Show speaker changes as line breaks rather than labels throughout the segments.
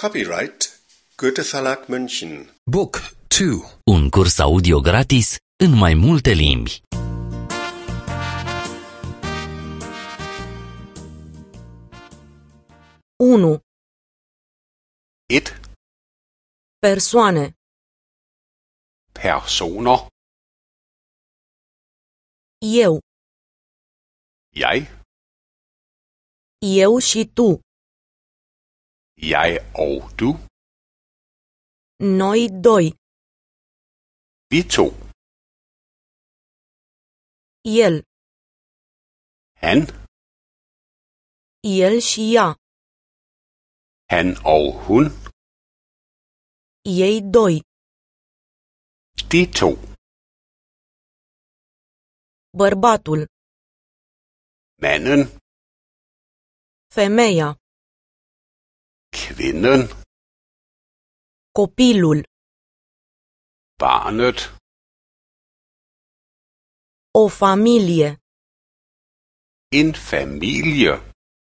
Copyright Goethe Verlag München.
Book 2.
Un curs audio gratis în mai multe limbi.
Unu.
1.
Persoane.
Personer.
Eu.
Jeg.
Eu și tu.
Jeg og du.
Noi doi.
Vi to.
El.
Han.
El și ea.
Han og hun.
Ei doi.
De to.
Bărbatul.
Manden.
Femeia.
Kvinden.
Copilul.
Barnet.
O familie.
En familie.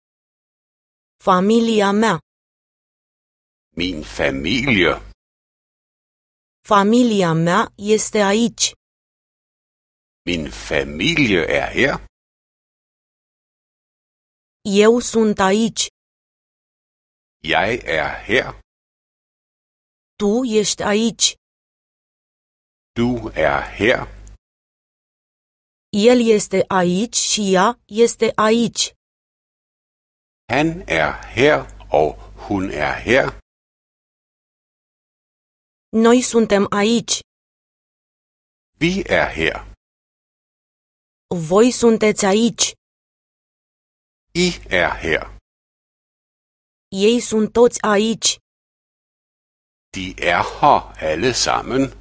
Familia mea.
Min familie.
Familia mea este aici.
Min familie er her.
Eu sunt aici.
Jeg er her.
Tu ești aici.
Du er her.
El este aici și ea este aici.
Han er her og hun er her.
Noi suntem aici.
Vi er her.
Voi sunteți aici.
I er her.
Ei sunt toți aici.
De er her alle sammen.